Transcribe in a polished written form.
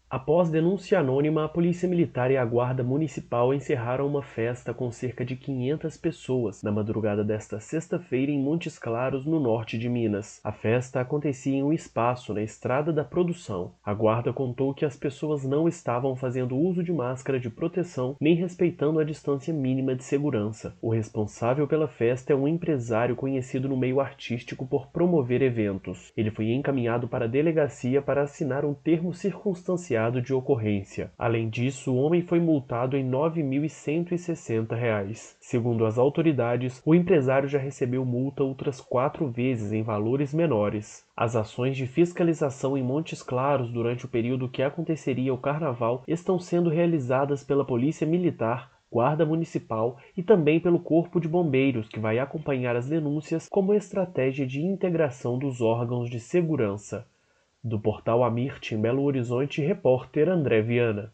Após denúncia anônima, a Polícia Militar e a Guarda Municipal encerraram uma festa com cerca de 500 pessoas na madrugada desta sexta-feira em Montes Claros, no norte de Minas. A festa acontecia em um espaço na Estrada da Produção. A guarda contou que as pessoas não estavam fazendo uso de máscara de proteção nem respeitando a distância mínima de segurança. O responsável pela festa é um empresário conhecido no meio artístico por promover eventos. Ele foi encaminhado para a delegacia para assinar um termo circunstanciado de ocorrência. Além disso, o homem foi multado em R$ 9.160. Segundo as autoridades, o empresário já recebeu multa outras 4 vezes em valores menores. As ações de fiscalização em Montes Claros durante o período que aconteceria o carnaval estão sendo realizadas pela Polícia Militar, Guarda Municipal e também pelo Corpo de Bombeiros, que vai acompanhar as denúncias como estratégia de integração dos órgãos de segurança. Do portal Amirte, em Belo Horizonte, repórter André Viana.